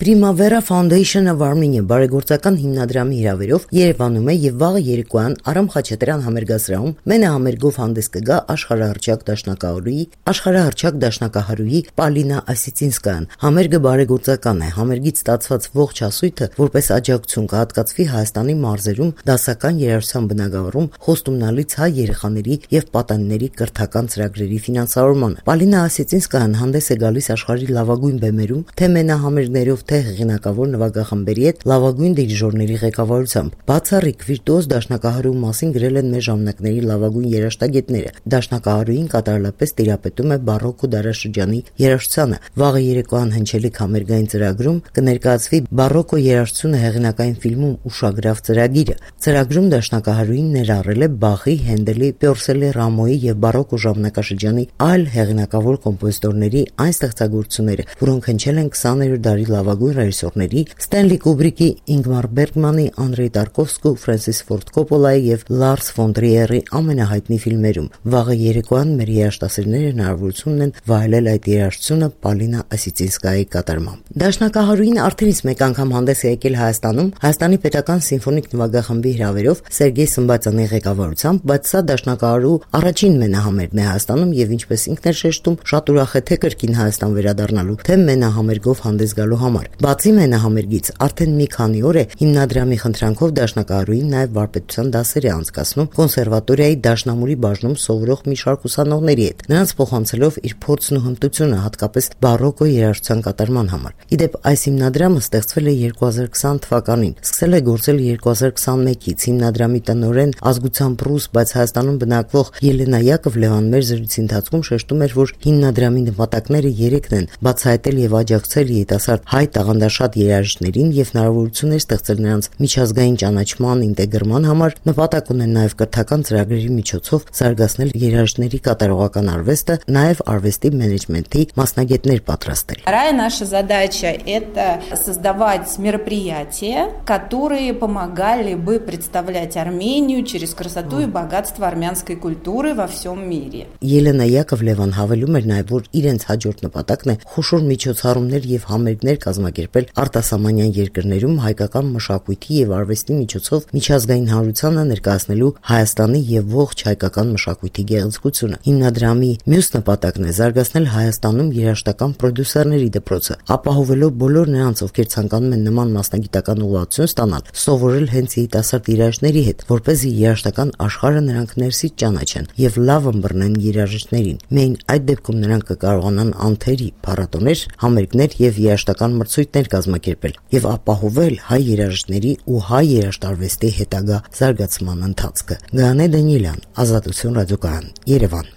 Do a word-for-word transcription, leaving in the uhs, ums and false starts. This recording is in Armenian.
Primavera Foundation of Armenia բարեգործական հիմնադրամի հրավերով Երևանում է եւ վաղը երեկոյան Արամ Խաչատրյան համերգասրահում մենահամերգով հանդես կգա աշխարհահռչակ դաշնակահարուի աշխարհահռչակ դաշնակահարուի Պալինա Ասիցինսկայան։ Համերգը բարեգործական է, համերգից ստացված ողջ հասույթը որպես աջակցություն կհատկացվի Հայաստանի մարզերում դասական երաժշտության բնագավառում խոստումնալից հայ երեխաների եւ պատանիների կրթական ծրագրերի ֆինանսավորմանը։ Պալինա Ասիցինսկայան հանդես է գալիս աշխարհի լավագույն բեմերում, թե մենահամերգներով թե հեղինակավոր նվագախմբերի հետ լավագույն դիրիժորների ղեկավարությամբ։ Բացառիկ վիրտուոզ դաշնակահարու մասին գրել են մեր ժամանակների լավագույն երաժշտագետները։ Դաշնակահարուին կատարելապես տիրապետում է բարոկկո դարաշրջանի երաժշտությանը։ Վաղը երեկոյան հնչելիք համերգային ծրագրում կներկայացվի բարոկկո երաժշտությունը հեղինակային ֆիլմում ուշագրավ ծրագիրը։ Ծրագրում դաշնակահարուին ներառել է Բախի, Հենդելի, Պյորսելի, Ռամոյի եւ բարոկկո ժամանակաշրջանի այլ հեղինակավոր կոմպոզիտորների այն ստեղծագործությունները, որոնք հնչել են քսաներորդ դարի լավագույն ռեժիսորների Ստենլի Կուբրիկի, Ինգմար Բերգմանի, Անդրեյ Տարկովսկու, Ֆրանսիս Ֆորդ Կոպոլայի եւ Լարս ֆոն Տրիերի ամենահայտնի ֆիլմերում։ Վաղը երեկոյան մեր երաժշտասերները հնարավորություն ունեն վայելել այդ երաժշտությունը Պալինա Ասիցինսկայի կատարմամբ։ Դաշնակահարուին արդեն իսկ մեկ անգամ հանդես է եկել Հայաստանում Հայաստանի պետական սիմֆոնիկ նվագախմբի հրավերով Սերգեյ Սմբացյանի ղեկավարությամբ, բայց սա դաշնակահարու առաջին մենահամերգն է Հայաստանում եւ ինչպես ինքն էր շեշտում, շատ ուրախ է թե կրկին Հայաստան վերադառնալու, թե մենահամերգով հանդես գալու համար։ Բացի մենահամերգից, արդեն մի քանի օր է հիմնադրամի խնդրանքով դաշնակահարուին նաև վարպետության դասեր է անցկացնում կոնսերվատորիայի դաշնամուրի բաժնում սովորող մի շարք ուսանողների հետ, նրանց փոխանցելով իր փորձն ու հմտությունը հատկապես բարոկկո երաժշտության կատարման համար։ Իդեպ այս հիմնադրամը ստեղծվել է երկու հազար քսան թվականին, սկսել է գործել երկու հազար քսանմեկից։ Հիմնադրամի տնօրեն ազգությամբ ռուս, բայց Հայաստանում բնակվող Ելենա Յակովլևան մեր զրույցի ընթացքում շեշտում էր, որ հիմնադրամի նպատակները երեքն են՝ բացահայտել եւ աջակցել երիտասարդ հայ տաղանդաշատ երաժիշտներին եւ հնարավորություններ ստեղծել նրանց միջազգային ճանաչման, ինտեգրման համար, нպատակ ունեն նաեւ կրթական ծրագրերի միջոցով զարգացնել երաժիշտների կատարողական արվեստը, նաեւ արվեստի մենեջմենթի մասնագետներ պատրաստել։ Вторая наша задача – это создавать мероприятия, которые помогали бы представлять Армению через красоту и богатство армянской культуры во всем мире. Ելենա Յակովլևան հավելում էր նաեւ, որ իրենց հաջորդ նպատակն է խոշոր միջոցառումներ եւ համերգներ կազմակերպել արտասահմանյան երկրներում հայկական մշակույթի եւ արվեստի միջոցով միջազգային հանրությանը ներկայացնելու Հայաստանի եւ ողջ հայկական մշակույթի գեղեցկությունը։ Հիմնադրամի մյուս նպատակն է զարգացնել Հայաստանում երաժշտական պրոդյուսերների դպրոցը, ապահովելով բոլոր նրանց, ովքեր ցանկանում են նման մասնագիտական ուղղվածություն ստանալ, սովորել հենց երիտասարդ երաժիշտների հետ, որպեսզի երաժշտական աշխարհը նրանք ներսից ճանաչեն եւ լավ ըմբռնեն երաժիշտներին։ Միայն այդ դեպքում նրանք կկարողանան անթերի, փառատոներ, համերգներ եւ երաժշտական մրցույթներ կազմակերպել եւ ապահովել հայ երաժիշտների ու հայ երաժշտարվեստի հետագա զարգացման ընթացքը։ Գայանե Դանիելյան, Ազատություն ռադիոկայան, Երևան։